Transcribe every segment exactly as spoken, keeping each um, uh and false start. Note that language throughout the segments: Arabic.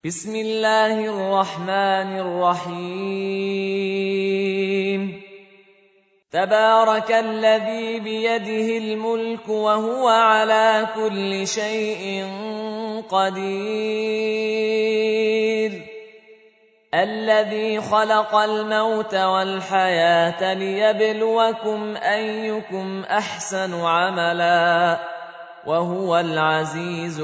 بسم الله الرحمن الرحيم تبارك الذي بيده الملك وهو على كل شيء قدير الذي خلق الموت والحياة ليبلوكم أيكم أحسن عملا وهو العزيز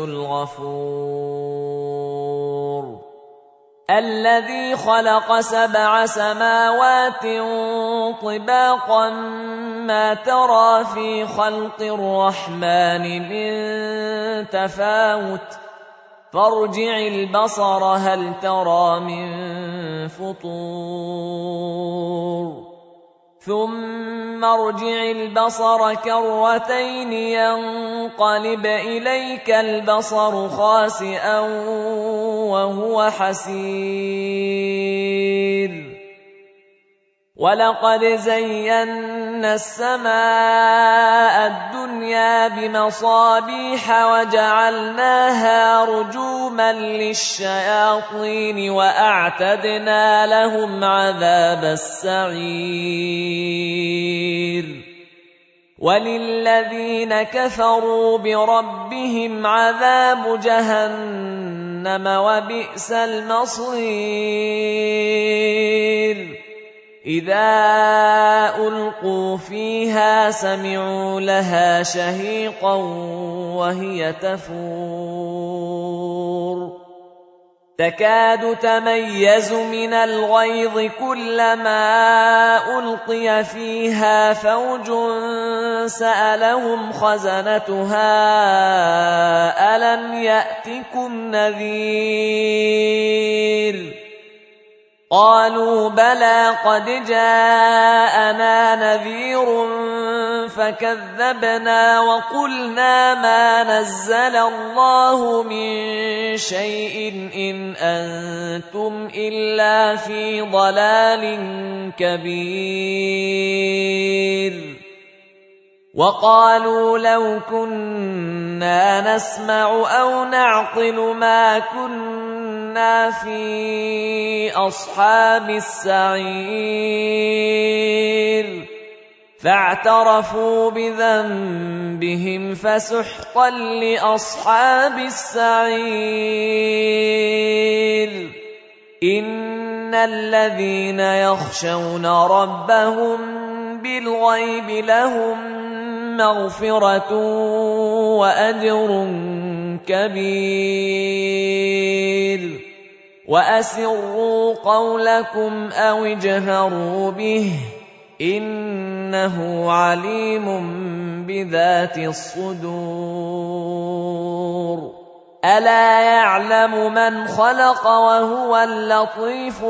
الغفور الذي خلق سبع سماوات طباقا ما ترى في خلق الرحمن من تفاوت فارجع البصر هل ترى من فطور ثم ارجع البصر كرتين ينقلب إليك البصر خاسئا وهو حسير ولقد زينا السماء الدنيا بمصابيح وجعلناها رجوما للشياطين وأعتدنا لهم عذاب السعير وللذين كفروا بربهم عذاب جهنم وبئس المصير إذا ألقوا فيها سمعوا لها شهيقا وهي تفور تكاد تميز من الغيظ كلما ألقي فيها فوج سألهم خزنتها ألم يأتكم نذير قالوا بلى قد جاءنا نذير فكذبنا وقلنا ما نزل الله من شيء إن أنتم إلا في ضلال كبير وقالوا لو كنا نسمع أو نعقل ما كنا في أصحاب السعير فاعترفوا بذنبهم فسحقا لأصحاب السعير إن الذين يخشون ربهم بالغيب لهم مغفرة وأجر كبير وأسروا قولكم أو اجهروا به إنه عليم بذات الصدور ألا يعلم من خلق وهو اللطيف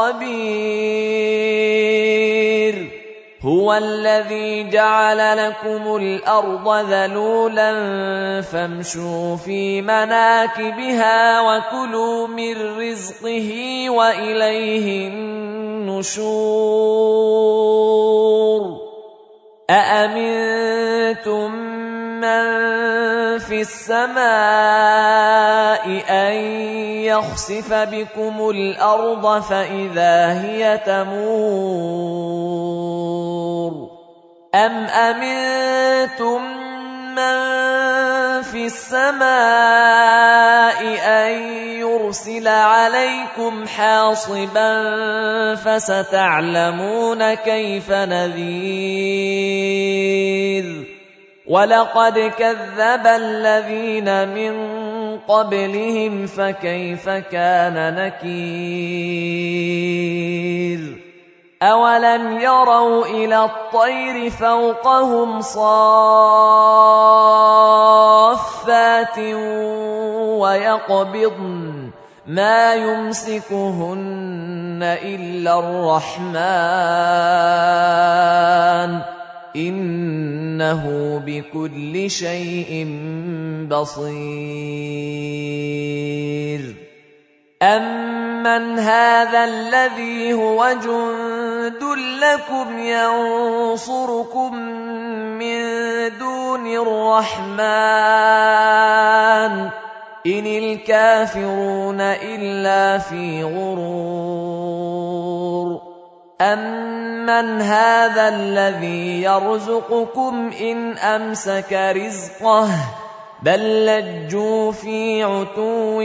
الخبير هو الذي جعل لكم الأرض ذلولا فامشوا في مناكبها وكلوا من رزقه وإليه النشور أأمنتم من في السماء أن يخسف بكم الأرض فإذا هي تمور أم أمنتم من في السماء أن يرسل عليكم حاصبا فستعلمون كيف نذير ولقد كذب الذين من قبلهم فكيف كان نكير أولم يروا إلى الطير فوقهم صافات ويقبضن ما يمسكهن إلا الرحمن إنه بكل شيء بصير أمن هذا الذي هو جند لكم ينصركم من دون الرحمن إن الكافرون إلا في غرور أمن هذا الذي يرزقكم إن أمسك رزقه بل لجوا في عتو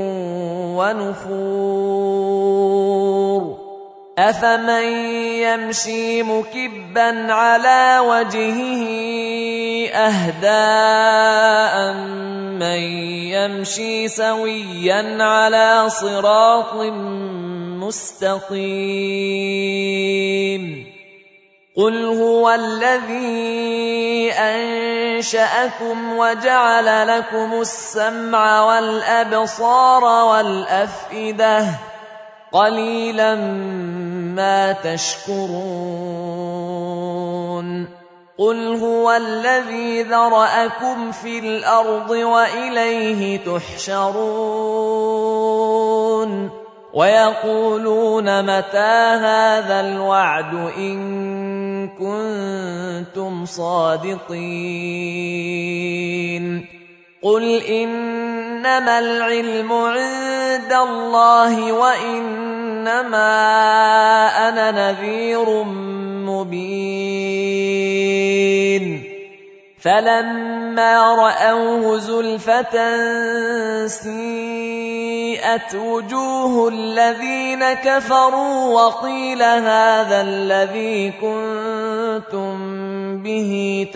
ونفور أفمن يمشي مكبا على وجهه أهدى أمن يمشي سويا على صراط مستقيم قل هو الذي أنشأكم وجعل لكم السمع والأبصار والأفئدة قليلا ما تشكرون قل هو الذي ذرأكم في الأرض وإليه تحشرون ويقولون متى هذا الوعد إن كنتم صادقين قل إنما العلم عند الله وإنما أنا نذير مبين فلما رأوه زلفة سيئت وجوه الذين كفروا وقيل هذا الذي كنتم به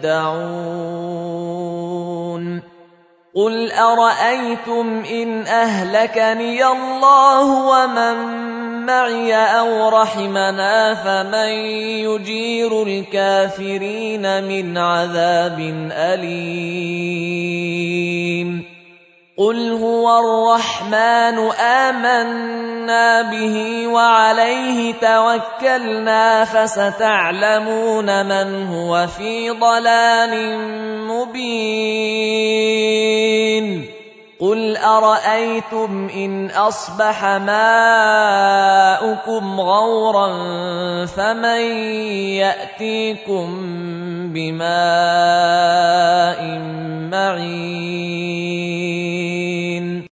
تدعون قل أرأيتم إن أهلكني الله ومن معي أو رحمنا فمن يجير الكافرين من عذاب أليم قل هو الرحمن آمنا به وعليه توكلنا فستعلمون من هو في ضلال مبين قل أرأيتم إن أصبح ماؤكم غورا فمن يأتيكم بماء معين